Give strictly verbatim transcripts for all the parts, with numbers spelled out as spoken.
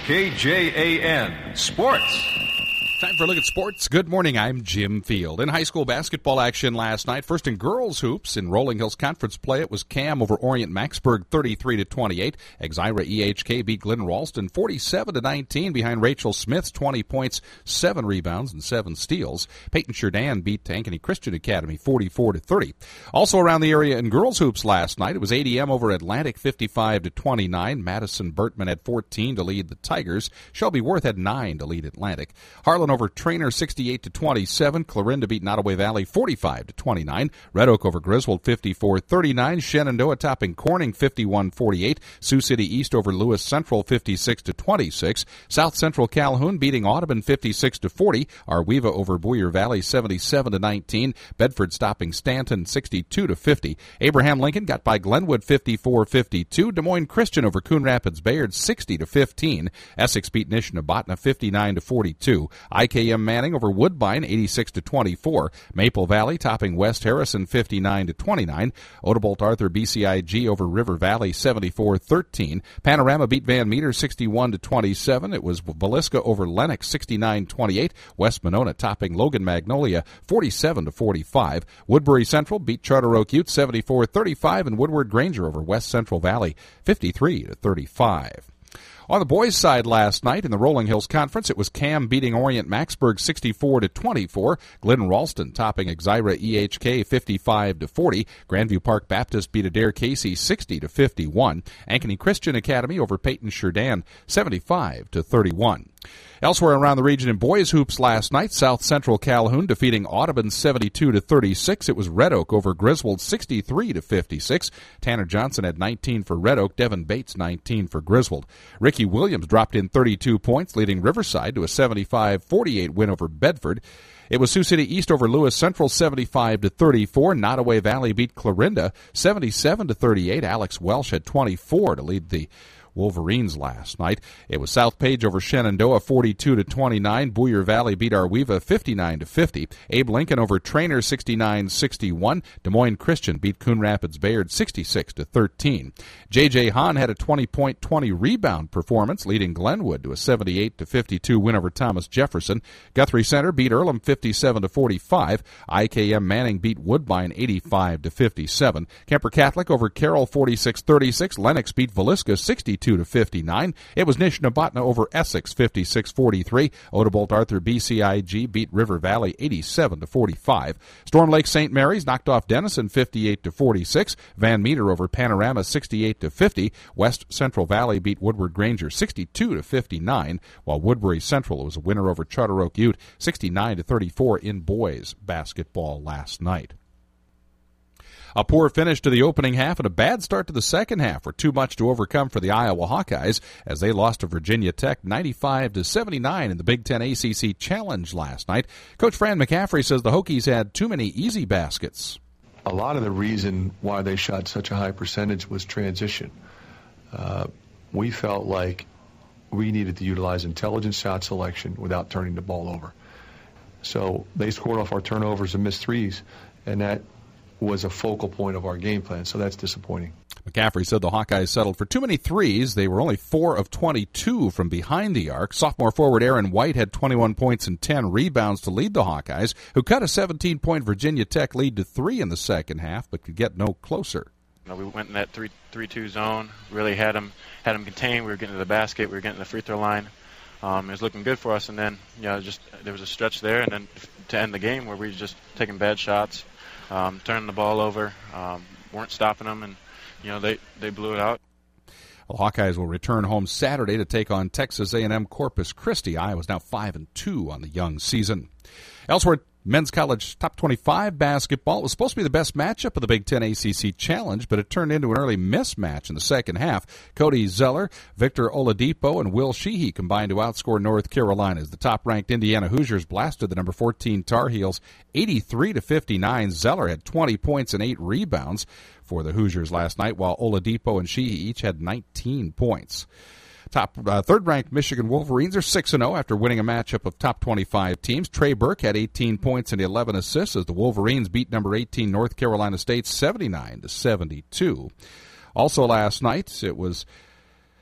K J A N Sports. Time for a look at sports. Good morning, I'm Jim Field. In high school basketball action last night, first in girls hoops in Rolling Hills Conference play, it was Cam over Orient Maxburg thirty-three to twenty-eight. Exira E H K beat Glen Ralston forty-seven to nineteen behind Rachel Smith's twenty points, seven rebounds, and seven steals. Peyton Sheridan beat Ankeny Christian Academy forty-four to thirty. Also around the area in girls hoops last night, it was A D M over Atlantic fifty-five to twenty-nine. Madison Bertman had fourteen to lead the Tigers. Shelby Worth had nine to lead Atlantic. Harlan over Trainer sixty-eight to twenty-seven. Clarinda beat Nottoway Valley forty-five to twenty-nine. Red Oak over Griswold fifty-four thirty-nine. Shenandoah topping Corning fifty-one forty-eight. Sioux City East over Lewis Central fifty-six to twenty-six. South Central Calhoun beating Audubon fifty-six to forty. Arweva over Boyer Valley seventy-seven to nineteen. Bedford stopping Stanton sixty-two to fifty. Abraham Lincoln got by Glenwood fifty-four fifty-two. Des Moines Christian over Coon Rapids Bayard sixty to fifteen. Essex beat Nishnabotna fifty-nine to forty-two. I K M Manning over Woodbine eighty-six to twenty-four. Maple Valley topping West Harrison fifty-nine to twenty-nine. Odebolt Arthur B C I G over River Valley seventy-four thirteen. Panorama beat Van Meter sixty-one to twenty-seven. It was Villisca over Lennox sixty-nine twenty-eight. West Monona topping Logan Magnolia forty-seven to forty-five. Woodbury Central beat Charter Oak Ute seventy-four thirty-five, and Woodward Granger over West Central Valley fifty-three to thirty-five. On the boys' side last night in the Rolling Hills Conference, it was Cam beating Orient Maxburg sixty-four to twenty-four. Glen Ralston topping Exira E H K fifty-five to forty. Grandview Park Baptist beat Adair Casey sixty to fifty-one. Ankeny Christian Academy over Peyton Sheridan seventy-five to thirty-one. Elsewhere around the region in boys hoops last night, South Central Calhoun defeating Audubon seventy-two to thirty-six. It was Red Oak over Griswold sixty-three to fifty-six. Tanner Johnson had nineteen for Red Oak. Devin Bates nineteen for Griswold. Ricky Williams dropped in thirty-two points, leading Riverside to a seventy-five forty-eight win over Bedford. It was Sioux City East over Lewis Central seventy-five to thirty-four. Nottoway Valley beat Clarinda seventy-seven to thirty-eight. Alex Welsh had twenty-four to lead the Wolverines last night. It was South Page over Shenandoah forty-two to twenty-nine. Boyer Valley beat Arweva fifty-nine to fifty. Abe Lincoln over Trainer sixty-nine sixty-one. Des Moines Christian beat Coon Rapids Bayard sixty-six to thirteen. J J Hahn had a twenty-point, twenty-rebound performance, leading Glenwood to a seventy-eight to fifty-two win over Thomas Jefferson. Guthrie Center beat Earlham fifty-seven to forty-five. I K M Manning beat Woodbine eighty-five to fifty-seven. Kemper Catholic over Carroll forty-six thirty-six. Lennox beat Villisca sixty-two to fifty-nine. It was Nishnabotna over Essex fifty-six forty-three. Odebolt Arthur B C I G beat River Valley eighty-seven to forty-five. Storm Lake Saint Mary's knocked off Denison fifty-eight to forty-six. Van Meter over Panorama sixty-eight to fifty. West Central Valley beat Woodward Granger sixty-two to fifty-nine, while Woodbury Central was a winner over Charter Oak Ute sixty-nine to thirty-four in boys basketball last night. A poor finish to the opening half and a bad start to the second half were too much to overcome for the Iowa Hawkeyes as they lost to Virginia Tech ninety-five to seventy-nine in the Big Ten A C C Challenge last night. Coach Fran McCaffrey says the Hokies had too many easy baskets. A lot of the reason why they shot such a high percentage was transition. Uh, we felt like we needed to utilize intelligent shot selection without turning the ball over. So they scored off our turnovers and missed threes, and that was a focal point of our game plan, so that's disappointing. McCaffrey said the Hawkeyes settled for too many threes. They were only four of twenty-two from behind the arc. Sophomore forward Aaron White had twenty-one points and ten rebounds to lead the Hawkeyes, who cut a seventeen-point Virginia Tech lead to three in the second half, but could get no closer. You know, we went in that three three two zone, really had them had them contained. We were getting to the basket, we were getting to the free throw line. Um, it was looking good for us, and then you know just there was a stretch there, and then to end the game where we were just taking bad shots. Um, turning the ball over, um, weren't stopping them, and you know they, they blew it out. The Hawkeyes will return home Saturday to take on Texas A and M Corpus Christi. Iowa's now five and two on the young season. Elsewhere, men's college top twenty-five basketball. It was supposed to be the best matchup of the Big Ten A C C Challenge, but it turned into an early mismatch in the second half. Cody Zeller, Victor Oladipo, and Will Sheehy combined to outscore North Carolina as the top-ranked Indiana Hoosiers blasted the number fourteen Tar Heels eighty-three to fifty-nine. Zeller had twenty points and eight rebounds for the Hoosiers last night, while Oladipo and Sheehy each had nineteen points. Top uh, third-ranked Michigan Wolverines are six and oh after winning a matchup of top twenty-five teams. Trey Burke had eighteen points and eleven assists as the Wolverines beat number eighteen North Carolina State seventy-nine to seventy-two. Also last night, it was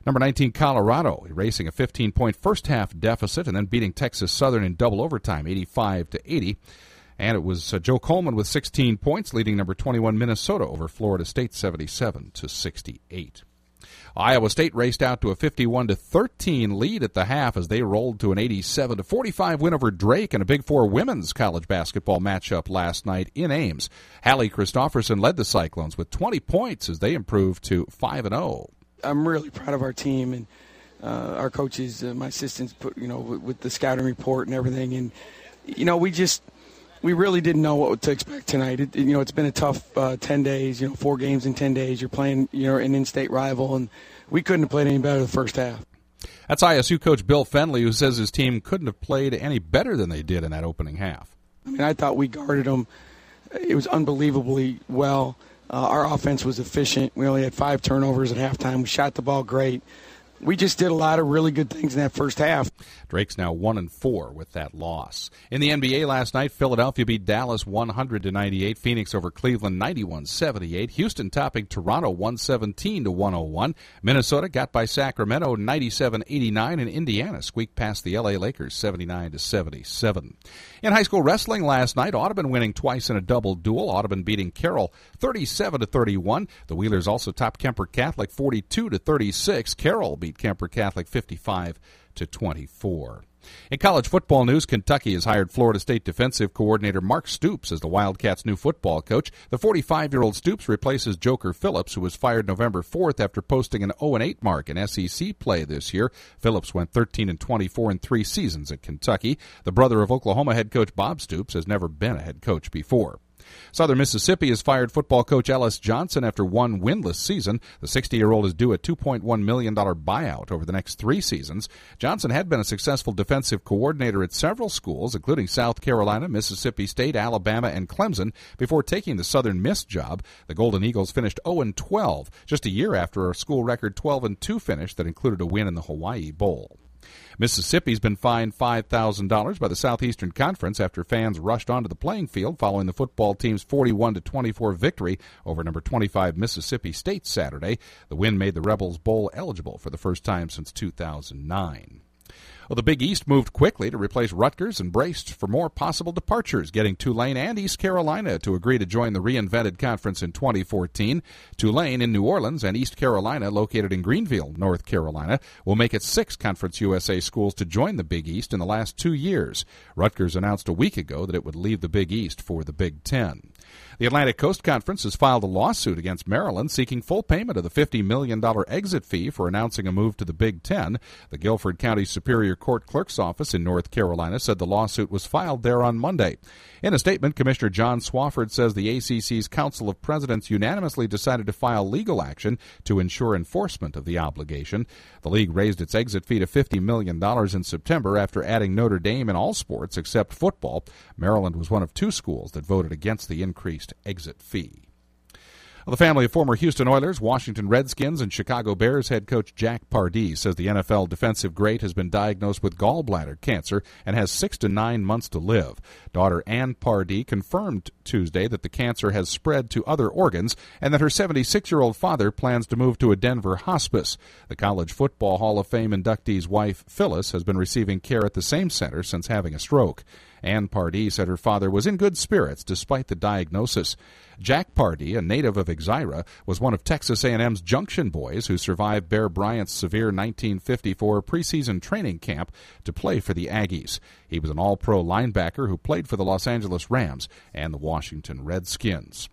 Number nineteen, Colorado, erasing a fifteen-point first-half deficit and then beating Texas Southern in double overtime, eighty-five to eighty. And it was uh, Joe Coleman with sixteen points, leading number twenty-one, Minnesota, over Florida State, seventy-seven to sixty-eight. Iowa State raced out to a fifty-one to thirteen lead at the half as they rolled to an eighty-seven to forty-five win over Drake in a Big Four women's college basketball matchup last night in Ames. Hallie Christofferson led the Cyclones with twenty points as they improved to five and oh. I'm really proud of our team and uh, our coaches, uh, my assistants, put you know, with, with the scouting report and everything. And you know, we just we really didn't know what to expect tonight. It, you know, it's been a tough uh, ten days. You know, four games in ten days. You're playing, you know, an in-state rival, and we couldn't have played any better the first half. That's I S U coach Bill Fenley, who says his team couldn't have played any better than they did in that opening half. I mean, I thought we guarded them. It was unbelievably well. Uh, our offense was efficient. We only had five turnovers at halftime. We shot the ball great. We just did a lot of really good things in that first half. Drake's now one and four with that loss. In the N B A last night, Philadelphia beat Dallas one hundred to ninety-eight. Phoenix over Cleveland ninety-one seventy-eight. Houston topping Toronto one seventeen to one oh one. Minnesota got by Sacramento ninety-seven eighty-nine, and Indiana squeaked past the L A Lakers seventy-nine to seventy-seven. In high school wrestling last night, Audubon winning twice in a double duel. Audubon beating Carroll thirty-seven to thirty-one. The Wheelers also topped Kemper Catholic forty-two to thirty-six. Carroll beat Kemper Catholic fifty-five to twenty-four. In college football news, Kentucky has hired Florida State defensive coordinator Mark Stoops as the Wildcats' new football coach. The forty-five-year-old Stoops replaces Joker Phillips, who was fired November fourth after posting an oh and eight mark in S E C play this year. Phillips went thirteen and twenty-four in three seasons at Kentucky. The brother of Oklahoma head coach Bob Stoops has never been a head coach before. Southern Mississippi has fired football coach Ellis Johnson after one winless season. The sixty-year-old is due a two point one million dollars buyout over the next three seasons. Johnson had been a successful defensive coordinator at several schools, including South Carolina, Mississippi State, Alabama, and Clemson, before taking the Southern Miss job. The Golden Eagles finished oh and twelve, just a year after a school record twelve and two finish that included a win in the Hawaii Bowl. Mississippi's been fined five thousand dollars by the Southeastern Conference after fans rushed onto the playing field following the football team's forty-one to twenty-four victory over number twenty-five Mississippi State Saturday. The win made the Rebels Bowl eligible for the first time since two thousand nine. Well, the Big East moved quickly to replace Rutgers and braced for more possible departures, getting Tulane and East Carolina to agree to join the reinvented conference in twenty fourteen. Tulane in New Orleans and East Carolina, located in Greenville, North Carolina, will make it six Conference U S A schools to join the Big East in the last two years. Rutgers announced a week ago that it would leave the Big East for the Big Ten. The Atlantic Coast Conference has filed a lawsuit against Maryland seeking full payment of the fifty million dollars exit fee for announcing a move to the Big Ten. The Guilford County Superior Court Clerk's Office in North Carolina said the lawsuit was filed there on Monday. In a statement, Commissioner John Swofford says the A C C's Council of Presidents unanimously decided to file legal action to ensure enforcement of the obligation. The league raised its exit fee to fifty million dollars in September after adding Notre Dame in all sports except football. Maryland was one of two schools that voted against the increased exit fee. Well, the family of former Houston Oilers, Washington Redskins, and Chicago Bears head coach Jack Pardee says the N F L defensive great has been diagnosed with gallbladder cancer and has six to nine months to live. Daughter Ann Pardee confirmed Tuesday that the cancer has spread to other organs and that her seventy-six-year-old father plans to move to a Denver hospice. The College Football Hall of Fame inductee's wife, Phyllis, has been receiving care at the same center since having a stroke. Ann Pardee said her father was in good spirits despite the diagnosis. Jack Pardee, a native of Exira, was one of Texas A and M's Junction Boys who survived Bear Bryant's severe nineteen fifty-four preseason training camp to play for the Aggies. He was an all-pro linebacker who played for the Los Angeles Rams and the Washington Redskins.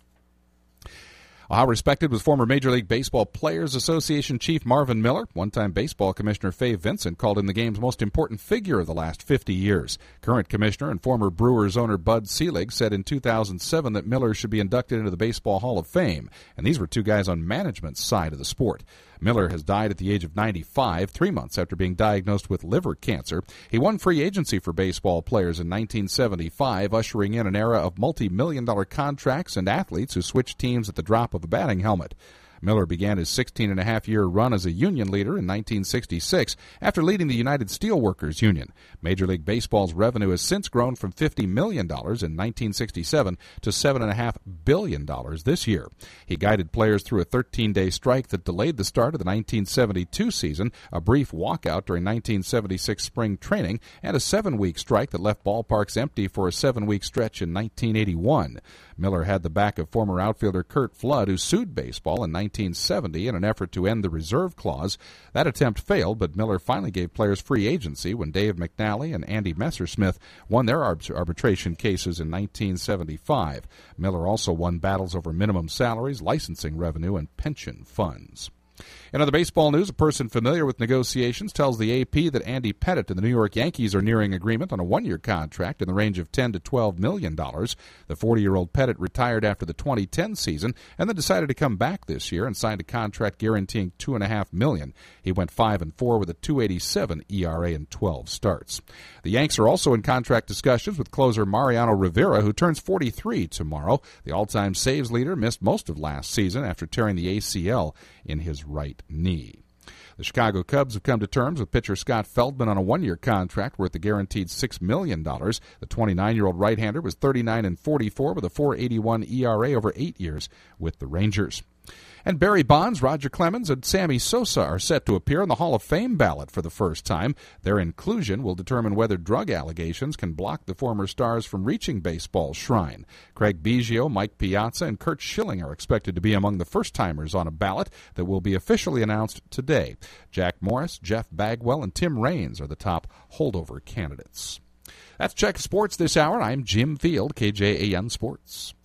How respected was former Major League Baseball Players Association Chief Marvin Miller. One-time baseball commissioner Fay Vincent called him the game's most important figure of the last fifty years. Current commissioner and former Brewers owner Bud Selig said in two thousand seven that Miller should be inducted into the Baseball Hall of Fame, and these were two guys on management's side of the sport. Miller has died at the age of ninety-five, three months after being diagnosed with liver cancer. He won free agency for baseball players in nineteen seventy-five, ushering in an era of multi-million dollar contracts and athletes who switched teams at the drop of a batting helmet. Miller began his sixteen and a half year run as a union leader in nineteen sixty-six after leading the United Steelworkers Union. Major League Baseball's revenue has since grown from fifty million dollars in nineteen sixty-seven to seven point five billion dollars this year. He guided players through a thirteen-day strike that delayed the start of the nineteen seventy-two season, a brief walkout during nineteen seventy-six spring training, and a seven-week strike that left ballparks empty for a seven-week stretch in nineteen eighty-one. Miller had the back of former outfielder Curt Flood, who sued baseball in nineteen seventy in an effort to end the reserve clause. That attempt failed, but Miller finally gave players free agency when Dave McNally and Andy Messersmith won their arbitration cases in nineteen seventy-five. Miller also won battles over minimum salaries, licensing revenue, and pension funds. In other baseball news, a person familiar with negotiations tells the A P that Andy Pettitte and the New York Yankees are nearing agreement on a one-year contract in the range of ten to twelve million dollars. The forty-year-old Pettitte retired after the twenty ten season and then decided to come back this year and signed a contract guaranteeing two point five million dollars. He went five and four with a two point eight seven E R A in twelve starts. The Yanks are also in contract discussions with closer Mariano Rivera, who turns forty-three tomorrow. The all-time saves leader missed most of last season after tearing the A C L in his right knee. The Chicago Cubs have come to terms with pitcher Scott Feldman on a one-year contract worth a guaranteed six million dollars. The twenty-nine-year-old right-hander was thirty-nine and forty-four with a four point eight one E R A over eight years with the Rangers. And Barry Bonds, Roger Clemens, and Sammy Sosa are set to appear on the Hall of Fame ballot for the first time. Their inclusion will determine whether drug allegations can block the former stars from reaching baseball's shrine. Craig Biggio, Mike Piazza, and Curt Schilling are expected to be among the first-timers on a ballot that will be officially announced today. Jack Morris, Jeff Bagwell, and Tim Raines are the top holdover candidates. That's Check Sports this hour. I'm Jim Field, K J A N Sports.